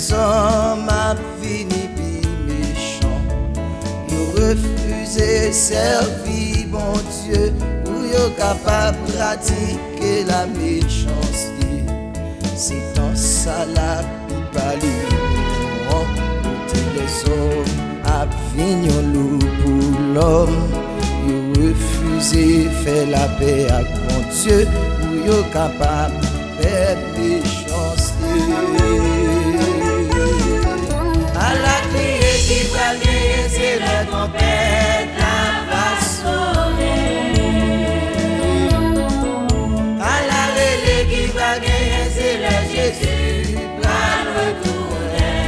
les hommes a fini pi méchant. Yo refusé servir bon Dieu, ou yo capable pratiquer la méchanceté. C'est dans ça la pipali, les hommes a fini loup pour l'homme. Yo refusé faire la paix avec mon Dieu, ou yo capable faire méchanceté. À la criée qui va gagner, c'est la tempête, la va sauver. À la relais qui va gagner, c'est le Jésus, va retourner.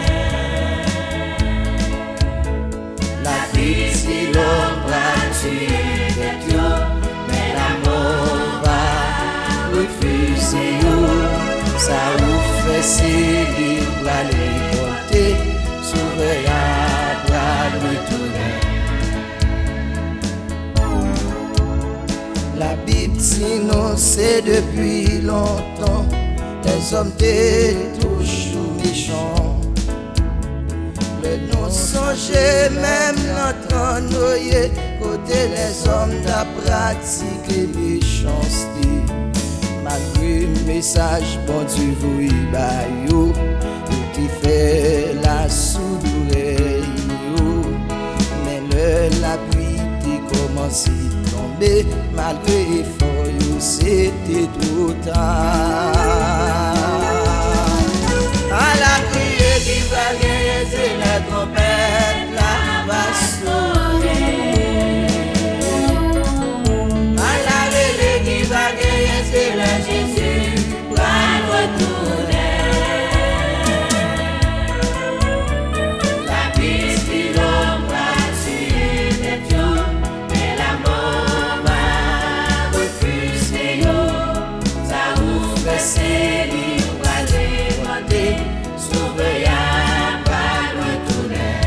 La vie, c'est l'ombre à tuer de Dieu, mais l'amour va refuser. Ça vous fait si libre à l'écouter, souverain à retourner. La Bible dit non, c'est depuis longtemps, les hommes étaient toujours méchants. Le non songeait même notre noyer, côté les hommes d'a pratiqué méchanceté. Malgré le message, bon Dieu vous y bayou, qui fait la soudure, mais la pluie qui commence à tomber, malgré l'effort, c'était trop tard. À la prière qui va gagner, c'est la trompette, la va sonner. À la relais qui va gagner, c'est le Jésus, va retourner. La piste qui l'ombre a tué des dieux, mais la mort va refuser. Ça vous fait c'est libre à l'écouter, souverain va retourner.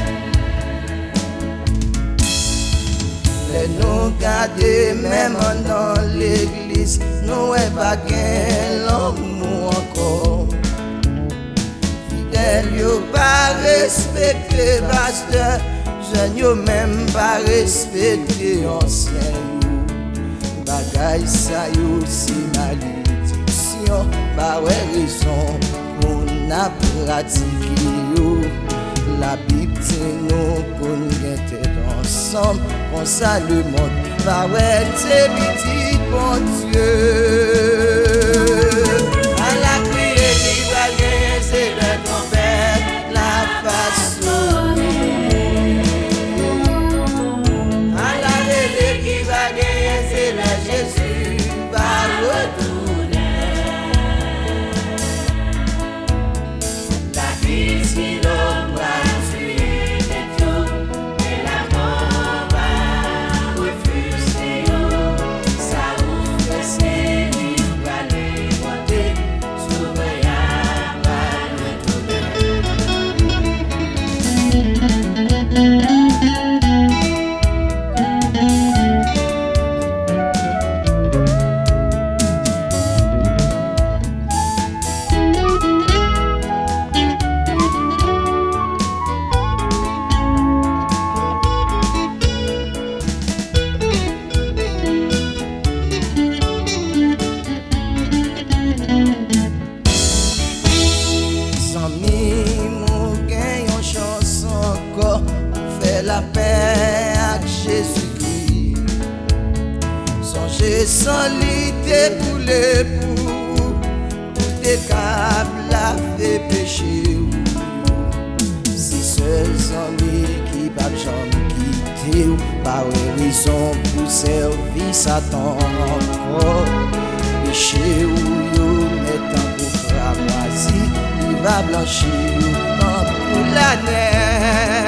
Les nous garder même dans l'église, nous est pas gain l'amour encore. Fidèle yo pas respecter pasteur, jeune yo même pas respecter ancien yo. Bagay sa yo si malédiction, pas ouais raison pour n'a pratiquer yo. La Bible dit nous pour nous être ensemble, on ça le monde va ouais c'est petit bon Dieu. À la criée qui va gagner, c'est la trompette, la va sonner. À la relais qui va gagner, c'est le Jésus, va retourner. La vie si l'ombre a tué des dieux, mais la mort va refuser. Ça vous fait c'est libre à l'écouter, souverain va retourner. La paix avec Jésus-Christ. Songez sans l'idée pour l'époux, pour des câbles la fait pécher. Si seuls amis qui peuvent jamais quitter, pas raison pour servir Satan encore. Péché ou yo mettant pour cramoisi, il va blanchir pour la neige.